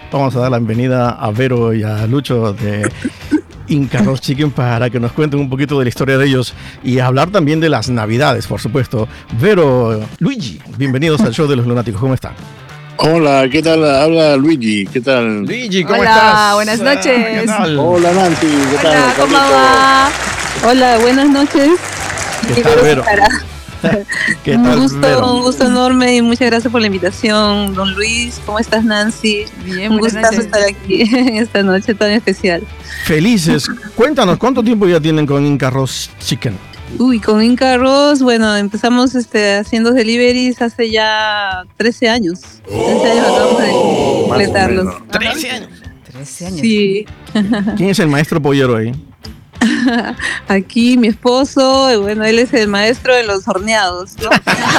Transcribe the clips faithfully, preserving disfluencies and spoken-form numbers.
Vamos a dar la bienvenida a Vero y a Lucho de Inca Roast Chicken para que nos cuenten un poquito de la historia de ellos y hablar también de las navidades, por supuesto. Vero, Luigi, bienvenidos al show de los lunáticos, ¿cómo están? Hola, ¿qué tal? Habla Luigi, ¿qué tal? Luigi, ¿cómo Hola, estás? Hola, buenas noches. ¿Qué tal? Hola, Nancy, ¿qué Hola, tal? ¿cómo Carlito? va? Hola, buenas noches. ¿Qué tal, Vero? ¿Qué un tal, gusto, Vero? un gusto enorme y muchas gracias por la invitación, don Luis. ¿Cómo estás, Nancy? Bien, Un buenas gustazo noches. estar aquí en esta noche tan especial. Felices. Cuéntanos, ¿cuánto tiempo ya tienen con Inca Roast Chicken? Uy, con Inca Roast, bueno, empezamos este, haciendo deliveries hace ya trece años. trece años acabamos de completarlos. menos. trece años. trece años. Sí, ¿Quién es el maestro pollero ahí? aquí mi esposo, y bueno, él es el maestro de los horneados, ¿no?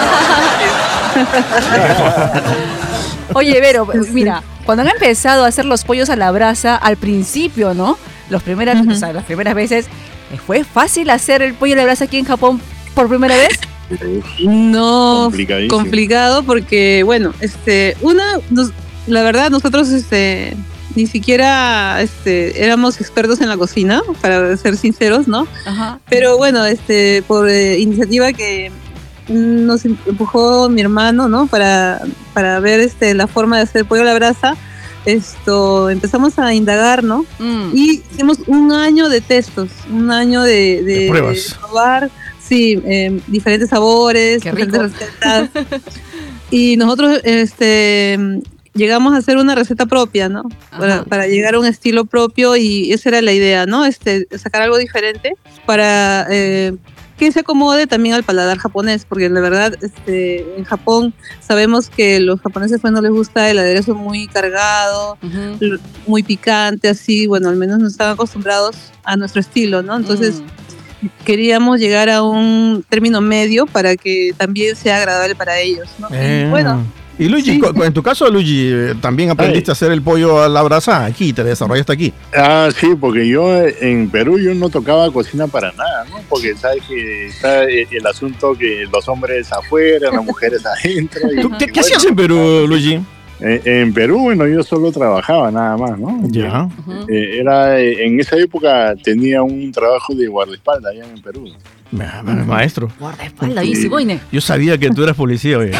Oye, Vero, mira, cuando han empezado a hacer los pollos a la brasa, al principio, ¿no? Los primeras, Ujú. o sea, las primeras veces, ¿fue fácil hacer el pollo a la brasa aquí en Japón por primera vez? No, Complicadísimo. complicado porque, bueno, este, una, nos- la verdad, nosotros, este, ni siquiera, este, éramos expertos en la cocina, para ser sinceros, ¿no? Ajá. Pero bueno, este, por eh, iniciativa que nos em- empujó mi hermano, ¿no? Para, para ver, este, la forma de hacer pollo a la brasa, esto, empezamos a indagar, ¿no? Mm. Y hicimos un año de testos, un año de, de, De pruebas. de probar, sí, eh, diferentes sabores, Qué diferentes rico. recetas. Y nosotros este, llegamos a hacer una receta propia, ¿no? Para, Ajá. para llegar a un estilo propio y esa era la idea, ¿no? Este, sacar algo diferente para eh, que se acomode también al paladar japonés, porque la verdad este, en Japón sabemos que los japoneses pues no les gusta el aderezo muy cargado, Ujú. muy picante, así, bueno, al menos no están acostumbrados a nuestro estilo, ¿no? Entonces Mm. queríamos llegar a un término medio para que también sea agradable para ellos, ¿no? Y Eh, bueno, y Luigi, sí. cu- cu- en tu caso, Luigi, eh, ¿también aprendiste Ay. a hacer el pollo a la brasa aquí? ¿Te desarrollaste aquí? Ah, sí, porque yo eh, en Perú yo no tocaba cocina para nada, ¿no? Porque sabes que está el, el asunto que los hombres afuera, las mujeres adentro. y- ¿Tú- ¿Qué, y qué bueno, hacías en Perú, Luigi? eh, en Perú, bueno, yo solo trabajaba nada más, ¿no? Ya. Ujú. Eh, era, eh, en esa época tenía un trabajo de guardaespaldas allá en Perú. Ma- ma- Maestro, Guardaespaldas, y Siboine. yo sabía que tú eras policía, oye.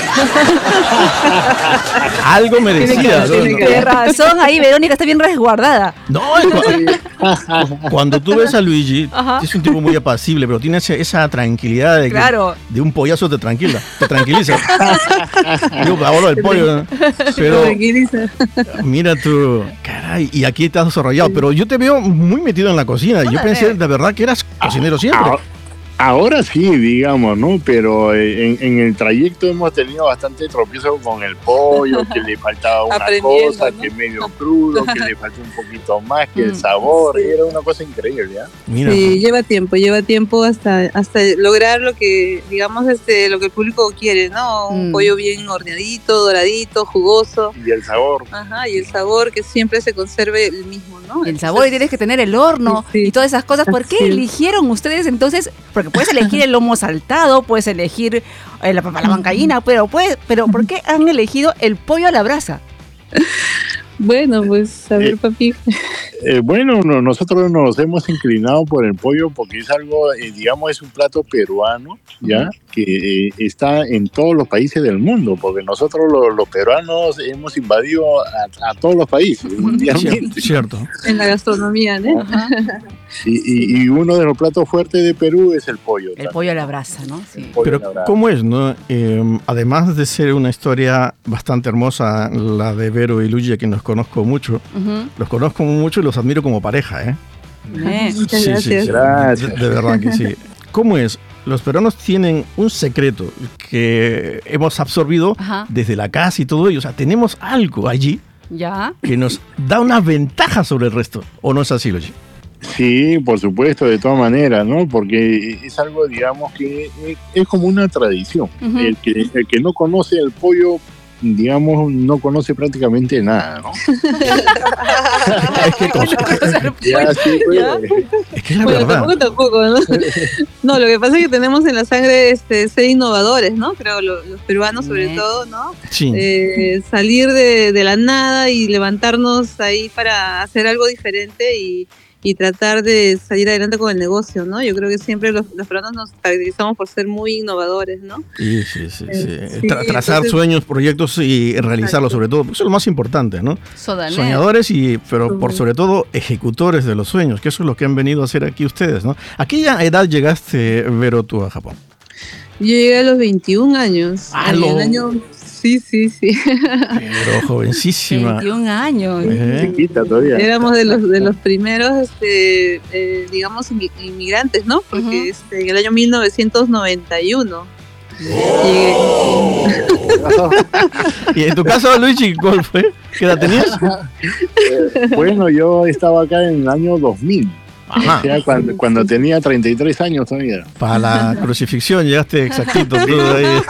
Algo merecía, ¿no? tiene que- Tienes razón, ahí Verónica está bien resguardada. No, cu- cuando tú ves a Luigi, Ajá. es un tipo muy apacible, pero tiene esa, esa tranquilidad de que Claro. de un pollazo te tranquila, te tranquiliza. Digo, hablo del pollo, ¿no? Pero tranquiliza. mira tú, caray, y aquí te has desarrollado, pero yo te veo muy metido en la cocina. Yo Hola, pensé eh. de verdad que eras cocinero siempre. Ah, Ahora sí, digamos, ¿no? Pero eh, en, en el trayecto hemos tenido bastante tropiezo con el pollo, que le faltaba una Aprendiendo, cosa, ¿no? que medio crudo, que le faltó un poquito más, que el Mm, sabor, sí. era una cosa increíble, ¿ya? Mira, Sí, lleva tiempo, lleva tiempo hasta, hasta lograr lo que, digamos, este, lo que el público quiere, ¿no? Un Mm. pollo bien horneadito, doradito, jugoso. Y el sabor. Ajá, y el sabor que siempre se conserve el mismo, ¿no? El sabor, y tienes que tener el horno Sí, sí. y todas esas cosas. ¿Por qué Así es. eligieron ustedes entonces? Porque puedes elegir el lomo saltado, puedes elegir eh, la papa a la huancaína, pero, puede, pero ¿por qué han elegido el pollo a la brasa? Bueno, pues a ver, Eh, papi. Eh, bueno, no- nosotros nos hemos inclinado por el pollo porque es algo, eh, digamos, es un plato peruano, ¿ya? Ujú. Que eh, está en todos los países del mundo, porque nosotros lo- los peruanos hemos invadido a, a todos los países mundialmente. cierto. En la gastronomía, ¿no? Ajá. Y, y- y uno de los platos fuertes de Perú es el pollo. El también. pollo a la brasa, ¿no? Sí. Pollo Pero a la brasa. ¿cómo es, no? Eh, además de ser una historia bastante hermosa, la de Vero y Luigi, a quien los conozco mucho, Ujú. los conozco mucho y los admiro como pareja, ¿eh? Eh, Muchas gracias. Gracias. De, de verdad que sí. ¿Cómo es? Los peruanos tienen un secreto que hemos absorbido Ajá. desde la casa y todo ello. O sea, tenemos algo allí Ya. que nos da una ventaja sobre el resto. ¿O no es así, Luigi? Sí, por supuesto, de todas maneras, ¿no? Porque es algo, digamos, que es, es como una tradición. Ujú. el, que, el que no conoce el pollo digamos, no conoce prácticamente nada, ¿no? Es que, cosa- Ya, sí, pues, ¿Ya? es que es la Bueno, verdad. tampoco, tampoco, ¿no? No, lo que pasa es que tenemos en la sangre este, ser innovadores, ¿no? Creo lo- los peruanos sobre Mm. todo, ¿no? Sí. Eh, salir de, de la nada y levantarnos ahí para hacer algo diferente y, y tratar de salir adelante con el negocio, ¿no? Yo creo que siempre los, los peruanos nos caracterizamos por ser muy innovadores, ¿no? Sí, sí, sí, sí. Eh, Tra- sí, trazar entonces- sueños, proyectos y realizarlos, Exacto. sobre todo, porque eso es lo más importante, ¿no? Sodaner. Soñadores y, pero por Ujú. sobre todo, ejecutores de los sueños, que eso es lo que han venido a hacer aquí ustedes, ¿no? ¿A qué edad llegaste, Vero, tú a Japón? Yo llegué a los veintiún años. Ah, en lo- el año... Sí, sí, sí. Pero jovencísima. veintiún años. Eh, chiquita todavía. Éramos de los de los primeros, este, eh, digamos, inmi- inmigrantes, ¿no? Porque Ujú. este, en el año mil novecientos noventa y uno llegué. Y en tu caso, Luigi, ¿cuál fue? ¿Qué edad tenías? Eh, bueno, yo estaba acá en el año dos mil. Ajá. O sea, cuando, cuando tenía treinta y tres años todavía. Para la crucifixión llegaste exactito. Tú ahí.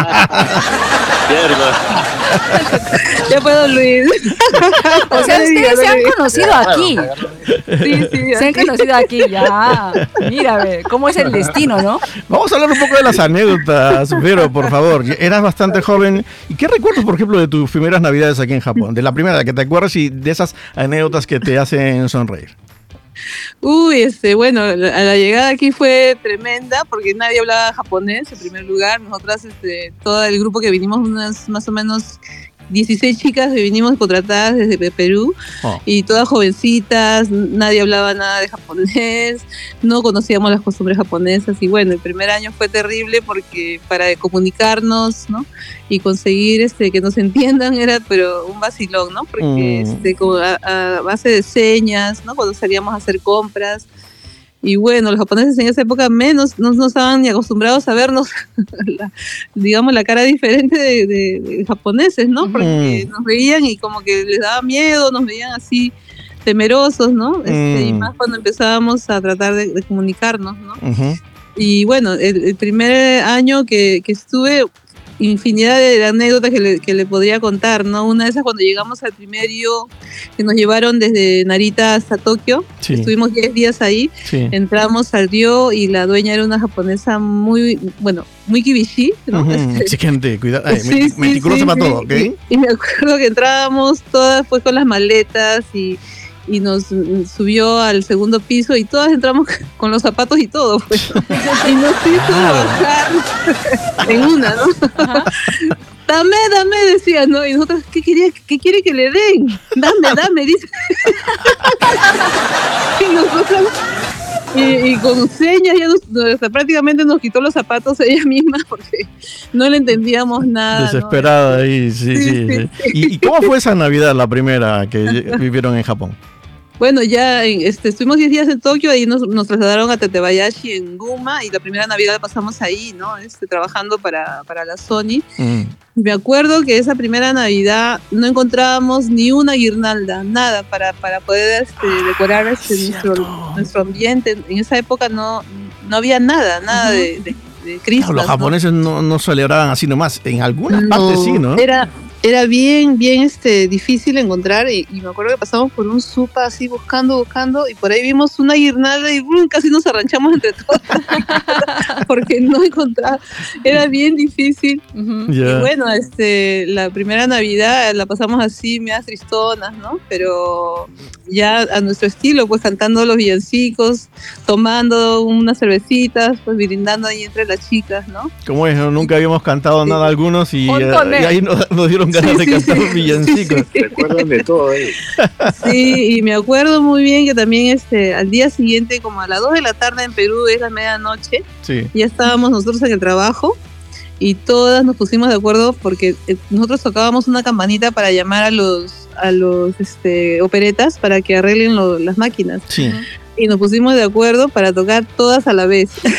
Ya puedo, Luis. O sea, ustedes se han conocido aquí. Sí, sí. Se han conocido aquí, ya. Mira, ve, cómo es el destino, ¿no? Vamos a hablar un poco de las anécdotas, Vero, por favor. Eras bastante joven. ¿Y qué recuerdas, por ejemplo, de tus primeras navidades aquí en Japón? De la primera que te acuerdas y de esas anécdotas que te hacen sonreír. Uy, este, bueno, la, la llegada aquí fue tremenda porque nadie hablaba japonés en primer lugar. Nosotras, este, todo el grupo que vinimos, unas más o menos dieciséis chicas que vinimos contratadas desde Pe- Perú Oh. y todas jovencitas, nadie hablaba nada de japonés, no conocíamos las costumbres japonesas y bueno, el primer año fue terrible porque para comunicarnos, ¿no? Y conseguir este que nos entiendan era pero un vacilón, ¿no? Porque Mm. este, como a, a base de señas, ¿no? Cuando salíamos a hacer compras. Y bueno, los japoneses en esa época menos no, no estaban ni acostumbrados a vernos, la- digamos, la cara diferente de, de- de japoneses, ¿no? Porque Mm. nos veían y como que les daba miedo, nos veían así temerosos, ¿no? Este, y Mm. más cuando empezábamos a tratar de, de comunicarnos, ¿no? Ujú. Y bueno, el, el primer año que, que estuve, infinidad de anécdotas que le, que le podría contar, ¿no? Una de esas cuando llegamos al primer yo, que nos llevaron desde Narita hasta Tokio, Sí, estuvimos diez días ahí, sí. entramos al río y la dueña era una japonesa muy, bueno, muy kibishi, ¿no? Ujú. Este, Exigente, cuidado. sí, sí, Meticulosa sí, para sí. todo, ¿ok? Y, y me acuerdo que entrábamos todas pues con las maletas y, y nos mm, subió al segundo piso y todas entramos con los zapatos y todo, pues. Y nos hizo Claro. bajar en una, ¿no? Dame, dame, decía, ¿no? Y nosotros, ¿qué, quería, ¿qué quiere que le den? Dame, dame, dice. Y nosotros, y, y con señas, ya nos- nos- prácticamente nos quitó los zapatos ella misma porque no le entendíamos nada. ¿no? Desesperada ahí, sí, Sí, sí. sí, sí. ¿Y, y cómo fue esa Navidad, la primera que lle- vivieron en Japón? Bueno, ya en- este, estuvimos diez días en Tokio, ahí nos, nos trasladaron a Tetebayashi en Guma y la primera Navidad la pasamos ahí, ¿no? Este, trabajando para, para la Sony. Mm. Y me acuerdo que esa primera Navidad no encontrábamos ni una guirnalda, nada para, para poder este, decorar este, cierto. nuestro, nuestro ambiente. En esa época no, no había nada, nada Ujú. de, de, de Christmas, Claro, los ¿no? japoneses no, no celebraban así nomás. En algunas No, partes sí, ¿no? Era, era bien, bien este, difícil encontrar y, y me acuerdo que pasamos por un supa así buscando, buscando y por ahí vimos una guirnalda y ¡brum! Casi nos arranchamos entre todos porque no encontraba, era bien difícil. Ujú. Ya. Y bueno, este, la primera Navidad la pasamos así, medias tristonas, ¿no? Pero ya a nuestro estilo, pues cantando los villancicos, tomando unas cervecitas, pues brindando ahí entre las chicas, ¿no? ¿Cómo es? Nunca habíamos cantado Sí. nada algunos y, Un eh, tonel. y ahí nos, nos dieron ganas Sí, de sí, cantar sí. villancicos. Sí, sí, Recuerdan de todo, ¿eh? sí, y me acuerdo muy bien que también este, al día siguiente, como a las dos de la tarde en Perú, es la medianoche, Sí. ya estábamos nosotros en el trabajo y todas nos pusimos de acuerdo porque eh, nosotros tocábamos una campanita para llamar a los a los este, operetas para que arreglen lo- las máquinas Sí. y nos pusimos de acuerdo para tocar todas a la vez.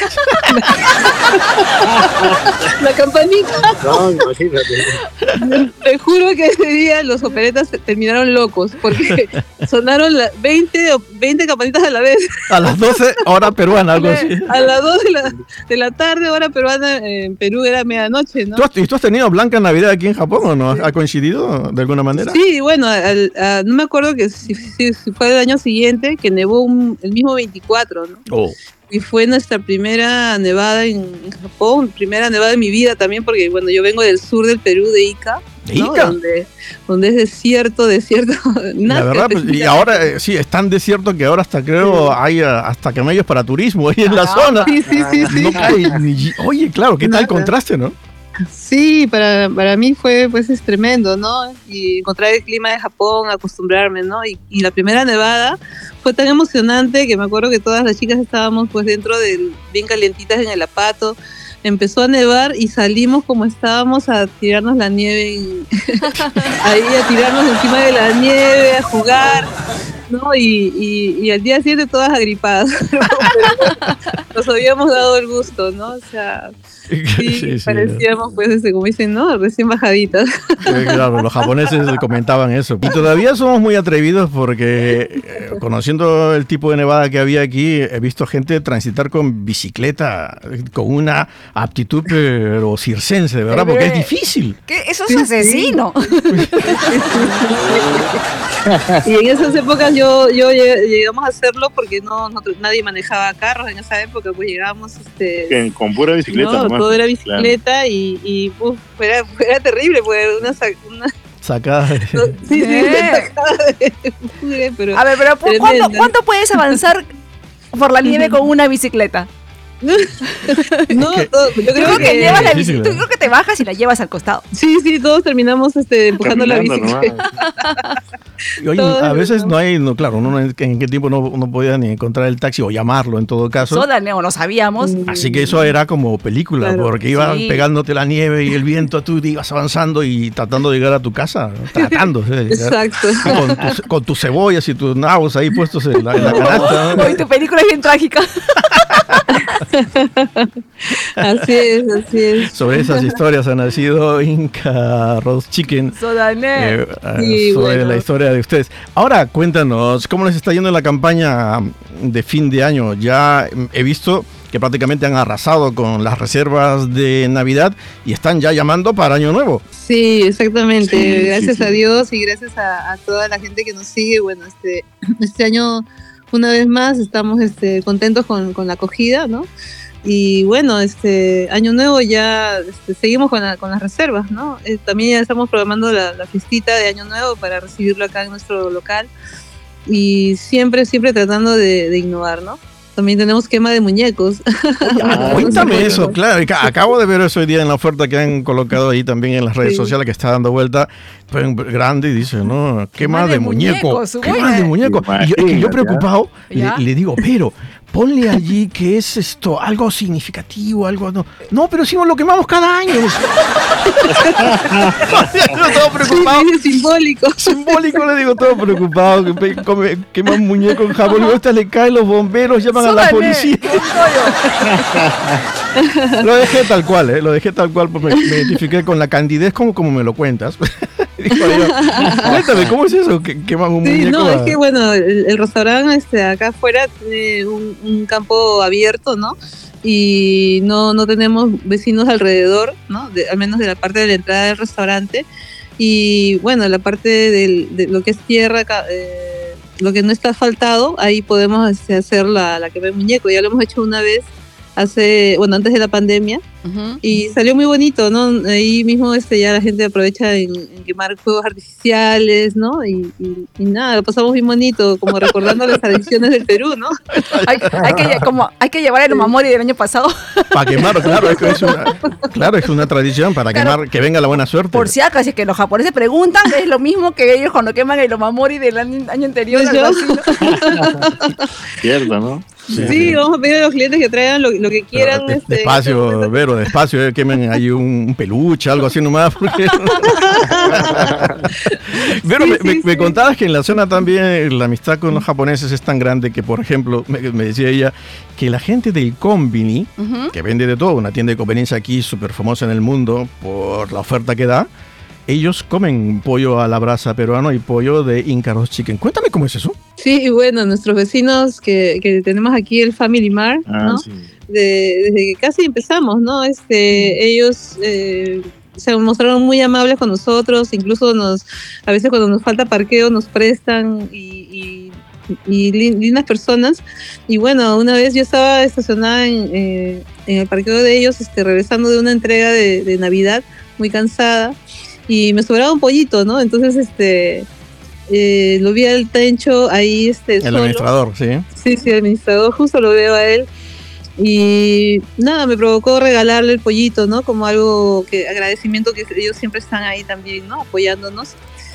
La campanita. No, imagínate. Te juro que ese día los operetas terminaron locos porque sonaron la veinte, o veinte campanitas a la vez. A las doce, hora peruana, algo así. A las dos de la, de la tarde, hora peruana, en Perú era medianoche, ¿no? ¿Tú has, ¿Y tú has tenido Blanca Navidad aquí en Japón o no? ¿Ha coincidido de alguna manera? Sí, bueno, al, a, no me acuerdo que si, si, si fue el año siguiente que nevó un, el mismo veinticuatro, ¿no? Oh. Y fue nuestra primera nevada en, en Japón, primera nevada de mi vida también, porque bueno, yo vengo del sur del Perú, de Ica, ¿De ¿no? Ica? Donde, donde es desierto, desierto. La verdad, pues, y ahora eh, sí, es tan desierto que ahora hasta creo Sí. hay ah, hasta camellos para turismo ahí en la Ah, zona. Sí, sí, sí, sí. No cae ni- Oye, claro, ¿qué tal el Nada. contraste, no? Sí, para, para mí fue pues es tremendo, ¿no? Y encontrar el clima de Japón, acostumbrarme, ¿no? Y, y la primera nevada fue tan emocionante que me acuerdo que todas las chicas estábamos pues dentro del, bien calientitas en el apato. Empezó a nevar y salimos como estábamos a tirarnos la nieve, en- ahí a tirarnos encima de la nieve, a jugar, ¿no? Y, y, y al día siguiente todas agripadas. Pero nos habíamos dado el gusto, ¿no? O sea, sí, Sí, sí. parecíamos pues, este, como dicen, ¿no? Recién bajaditas. Eh, Claro, los japoneses comentaban eso. Y todavía somos muy atrevidos porque, eh, conociendo el tipo de nevada que había aquí, he visto gente transitar con bicicleta, eh, con una aptitud pero circense, ¿verdad? Pero, Porque es eh, difícil. ¿Qué? Eso es Sí, sí. asesino. Y en esas épocas yo, yo lle- llegamos a hacerlo porque no, no- nadie manejaba carros en esa época, pues llegábamos, este, Que con pura bicicleta no, nomás. todo era bicicleta y, y uf, era, era terrible, pues una, sa- una Sacada de- no, sí, sí, Eh. una sacada de mugre, pero A ver, pero ¿cu- ¿cuánto, Tremenda. cuánto puedes avanzar por la nieve con una bicicleta? no, que- todo- yo Yo creo creo que, que, llevas la difícil, bici- tú ¿eh? creo que te bajas y la llevas al costado. sí, sí, todos terminamos este, empujando la Caminando bicicleta. nomás. Y oye, Todo a veces eso. no hay, no, claro, uno no- en qué tiempo no, no podía ni encontrar el taxi o llamarlo en todo caso. Soda, no, no sabíamos. Mm. Así que eso era como película, Claro, porque iba sí. pegándote la nieve y el viento, tú te ibas avanzando y tratando de llegar a tu casa, ¿no? tratando. ¿sí? Exacto. Con, tus- con tus cebollas y tus nabos ahí puestos en la, en la canasta, ¿no? Hoy tu película es bien trágica. Así es, así es. Sobre esas historias ha nacido Inca Roast Chicken. Soda, eh, ne. eh, Sí, sobre bueno. la historia de ustedes. Ahora, cuéntanos, ¿cómo les está yendo en la campaña de fin de año? Ya mm, he visto que prácticamente han arrasado con las reservas de Navidad y están ya llamando para Año Nuevo. Sí, exactamente. Sí, sí, gracias sí. a Dios y gracias a, a toda la gente que nos sigue. Bueno, este, este año, una vez más, estamos este, contentos con, con la acogida, ¿no? Y bueno, este año nuevo ya este, seguimos con, la- con las reservas, ¿no? Eh, también ya estamos programando la, la fiestita de año nuevo para recibirlo acá en nuestro local y siempre, siempre tratando de, de innovar, ¿no? También tenemos quema de muñecos. Ah, No cuéntame sé, eso, bueno. claro. y ca- Acabo de ver eso hoy día en la oferta que han colocado ahí también en las redes Sí. sociales que está dando vuelta. Pues, en grande y dice, no, qué más de de muñeco. muñecos, Qué güey. más de muñeco. Y yo, es que yo Imagínate, preocupado le, ¿Ya? le digo, pero ponle allí que es esto, algo significativo, algo. No, no pero si no lo quemamos cada año. Yo todo preocupado. Sí, sí, simbólico. Simbólico, le digo, todo preocupado. Que pe- come- queman muñeco en Japón. Y esta le caen los bomberos, llaman a la Soda, ne. policía. Lo dejé tal cual, ¿eh? Lo dejé tal cual, porque me, me identifiqué con la candidez como, como me lo cuentas. Dijo yo, cuéntame, ¿cómo es eso? ¿Que queman un Sí, muñeco? no, a- es que bueno, el, el restaurante este, acá afuera tiene un, un campo abierto, ¿no? Y no, no tenemos vecinos alrededor, ¿no? De- al menos de la parte de la entrada del restaurante. Y bueno, la parte del- de lo que es tierra, ca- eh, lo que no está asfaltado, ahí podemos este, hacer la, la quema de muñeco. Ya lo hemos hecho una vez, hace, bueno, antes de la pandemia. Ujú. Y salió muy bonito, ¿no? Ahí mismo este, ya la gente aprovecha en, en quemar fuegos artificiales, ¿no? Y, y- y nada, lo pasamos bien bonito, como recordando las tradiciones del Perú, ¿no? Hay, hay que, lle- como, hay que llevar el Omamori del año pasado. Para quemar, claro, es, que es una, claro, es una tradición para Claro. quemar, que venga la buena suerte. Por si acaso, es que los japoneses preguntan, es lo mismo que ellos cuando queman el Omamori del año, año anterior. ¿Ves algo yo? así, ¿no? Cierto, ¿no? Sí, sí, vamos a pedir a los clientes que traigan lo, lo que quieran. Pero, este, despacio, este Vero, despacio, eh, quemen ahí un peluche, algo así nomás. Porque... Vero, sí, me, sí, me, sí. me contabas que en la zona también la amistad con los japoneses es tan grande que, por ejemplo, me, me decía ella, que la gente del Konbini, Ujú. que vende de todo, una tienda de conveniencia aquí súper famosa en el mundo por la oferta que da, ellos comen pollo a la brasa peruano y pollo de Inca Roast Chicken. Cuéntame cómo es eso. Sí, y bueno, nuestros vecinos que, que tenemos aquí, el Family Mart, Ah, ¿no? sí. De- desde que casi empezamos, ¿no? Este, ellos eh, se mostraron muy amables con nosotros, incluso nos, a veces cuando nos falta parqueo nos prestan y, y, y lin- lindas personas. Y bueno, una vez yo estaba estacionada en, eh, en el parqueo de ellos, este, regresando de una entrega de, de Navidad, muy cansada, y me sobraba un pollito, ¿no? Entonces, este, eh, lo vi al Tencho ahí, este, El solo. administrador, sí. Sí, sí, el administrador, justo lo veo a él. Y nada, me provocó regalarle el pollito, ¿no? Como algo que, agradecimiento que ellos siempre están ahí también, ¿no? Apoyándonos.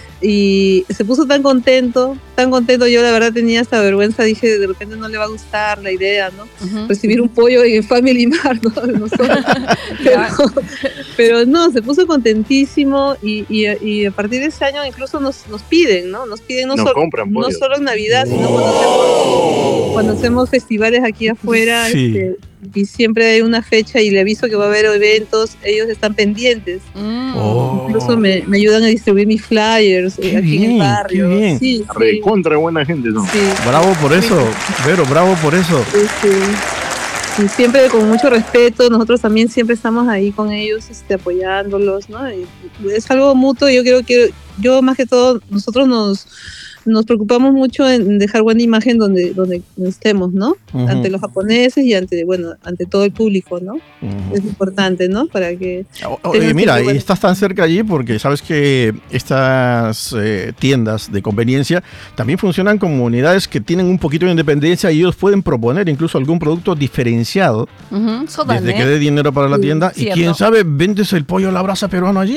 Y se puso tan contento, tan contento, yo la verdad tenía esta vergüenza, dije, de repente no le va a gustar la idea, ¿no? Ujú. Recibir un pollo en el Family Mart, ¿no? De nosotros. pero, pero no, se puso contentísimo y, y, y a partir de ese año incluso nos, nos piden, ¿no? Nos piden no, Nos solo, compran no pollo. solo en Navidad, sino cuando hacemos, cuando hacemos festivales aquí afuera, Sí. este, y siempre hay una fecha y le aviso que va a haber eventos, ellos están pendientes. Mm. Oh. Incluso me, me ayudan a distribuir mis flyers eh, Qué aquí en bien, el barrio. qué bien. Sí, sí, Recontra buena gente son. sí. Bravo por eso, Vero, bravo por eso. Sí, sí. Y siempre con mucho respeto, nosotros también siempre estamos ahí con ellos, este, apoyándolos, ¿no? Y, y es algo mutuo, yo creo que, yo más que todo, nosotros nos, nos preocupamos mucho en dejar buena imagen donde, donde estemos, ¿no? Ujú. Ante los japoneses y ante, bueno, ante todo el público, ¿no? Ujú. Es importante, ¿no? Para que... O- Oye, Tenemos mira, que- y bueno. estás tan cerca allí porque sabes que estas eh, tiendas de conveniencia también funcionan como unidades que tienen un poquito de independencia y ellos pueden proponer incluso algún producto diferenciado Ujú. Soda, desde ¿eh? que dé dinero para la Sí, tienda. Y cierto. quién sabe, vendes el pollo a la brasa peruano allí.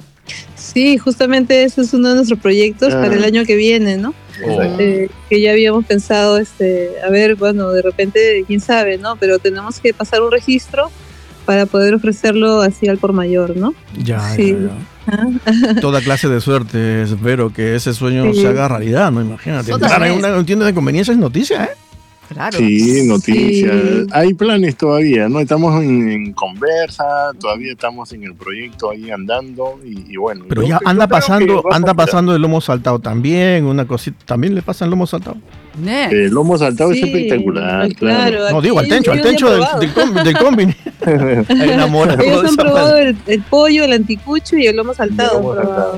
Sí, justamente eso es uno de nuestros proyectos Ah. para el año que viene, ¿no? Exacto. Eh, que ya habíamos pensado, este, a ver, bueno, de repente, quién sabe, ¿no? Pero tenemos que pasar un registro para poder ofrecerlo así al por mayor, ¿no? Ya, Sí. ya, ya. Toda clase de suerte, espero que ese sueño Sí. se haga realidad, ¿no? Imagínate. Otra Entrar en vez. una tienda de conveniencia es noticia, ¿eh? Claro. Sí, noticias. Sí. Hay planes todavía, ¿no? Estamos en, en conversa, todavía estamos en el proyecto ahí andando y, y bueno. Pero yo- ya yo anda creo que pasando, va a anda funcionar. pasando el lomo saltado también, una cosita. ¿También le pasa el lomo saltado? Ne. El lomo saltado Sí, es espectacular, claro. claro. No, aquí digo, al tencho, al ellos ya tencho han del, probado. del, com- del combine. Enamorado Ellos de han esa probado madre. el, el pollo, el anticucho y el lomo saltado. lomo han probado.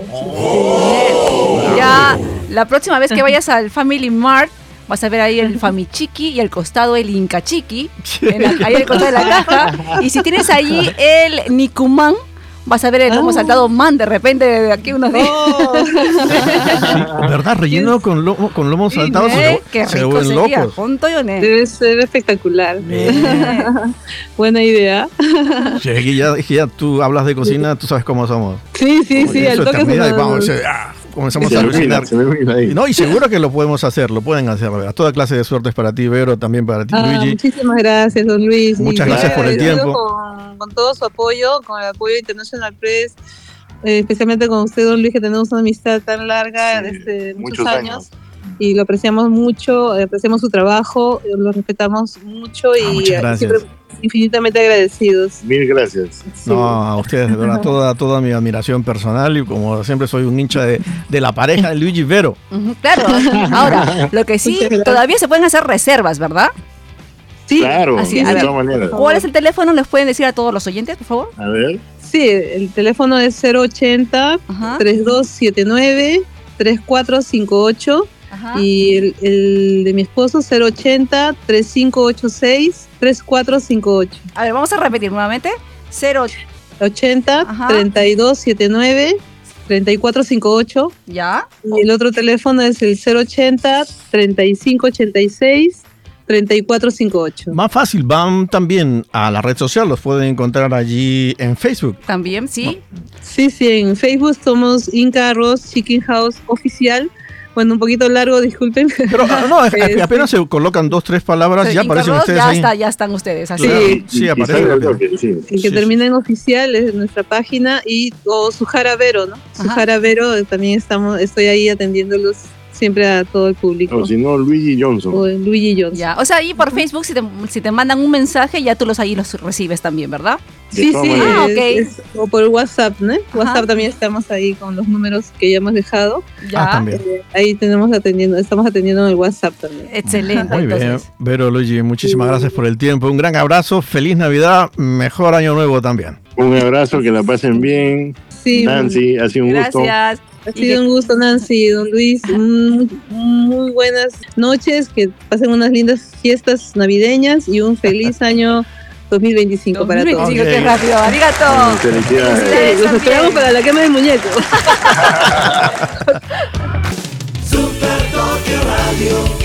Ne. Ya la próxima vez que vayas al Family Mart vas a ver ahí el Famichiqui y al costado el Inca Chiqui, en la- ahí al costado de la caja. Y si tienes allí el Nikuman, vas a ver el lomo Ah. saltado man de repente de aquí unos días. Oh. Sí, ¿verdad? Relleno con lomo, con lomo saltado se, Ne, qué se rico vuelven sería. locos. Punto yo, ne. Debe ser espectacular. Ne. Buena idea. Sí, es que ya, es que ya tú hablas de cocina, tú sabes cómo somos. Sí, sí, sí, al Eso, toque se eternidad, y nos- vamos, se- ah, comenzamos Se a me mira, alucinar. se me mira ahí. Y No, y seguro que lo podemos hacer, lo pueden hacer. ¿verdad? Toda clase de suertes para ti, Vero, también para ti, Ah, Luigi. muchísimas gracias, don Luis. Muchas Y gracias muy por el agradecido tiempo. Con, con todo su apoyo, con el apoyo de International Press, eh, especialmente con usted, don Luis, que tenemos una amistad tan larga Sí, desde muchos, muchos años. años. Y lo apreciamos mucho, eh, apreciamos su trabajo, eh, lo respetamos mucho Ah, y muchas eh, gracias. siempre infinitamente agradecidos. Mil gracias. Sí. No, a ustedes, de verdad, toda, toda mi admiración personal y como siempre soy un hincha de, de la pareja de Luigi y Vero. Ujú, claro. Ahora, lo que sí, Muchas gracias. todavía se pueden hacer reservas, ¿verdad? Sí, Claro, así, de a ver. todas maneras. ¿Cuál es el teléfono? ¿Les pueden decir a todos los oyentes, por favor? A ver. sí, el teléfono es cero ochenta, Ajá. treinta y dos setenta y nueve, treinta y cuatro cincuenta y ocho. Ajá. Y el, el de mi esposo cero ochenta, treinta y cinco ochenta y seis, treinta y cuatro cincuenta y ocho. A ver, vamos a repetir nuevamente. Cero, ochenta, Ajá. treinta y dos setenta y nueve, treinta y cuatro cincuenta y ocho. ya. Y el otro teléfono es el cero ochenta, treinta y cinco ochenta y seis, treinta y cuatro cincuenta y ocho. Más fácil, van también a la red social, los pueden encontrar allí en Facebook. También, sí. Sí, sí, en Facebook somos Inca Roast Chicken House Oficial. bueno, un poquito largo, disculpen. Pero no, es que apenas se colocan dos, tres palabras, ya aparecen Inca ustedes ya ahí. Está, ya están ustedes. Así. Claro, Sí, sí, Y aparece sabe rápido. lo que- sí. El que Sí, termina en oficial es nuestra página y o Sujara Vero, ¿no? Ajá. Sujara Vero, eh, también estamos, estoy ahí atendiéndolos siempre a todo el público. O si no, Luigi Johnson. O en Luigi Johnson. Ya, o sea, ahí por Facebook, si te, si te mandan un mensaje, ya tú los ahí los recibes también, ¿verdad? De Sí, todas sí, maneras. Ah, es- ok. es- o por WhatsApp, ¿no? WhatsApp también estamos ahí con los números que ya hemos dejado. Ya. Ah, también. Eh, ahí tenemos atendiendo, estamos atendiendo en el WhatsApp también. Excelente. Muy bien, entonces. Vero, Luigi, muchísimas gracias por el tiempo. Un gran abrazo, feliz Navidad, mejor año nuevo también. Un abrazo, que la pasen bien. Sí, Nancy, ha sido un gusto. Gracias. ha Y sido que- un gusto, Nancy, don Luis. Muy, muy buenas noches, que pasen unas lindas fiestas navideñas y un feliz año dos mil veinticinco para todos. dos mil veinticinco, Ok. qué rápido. Arigato. Felicidades. Felicidades. Los esperamos para la quema del muñeco. Super Tokyo Radio.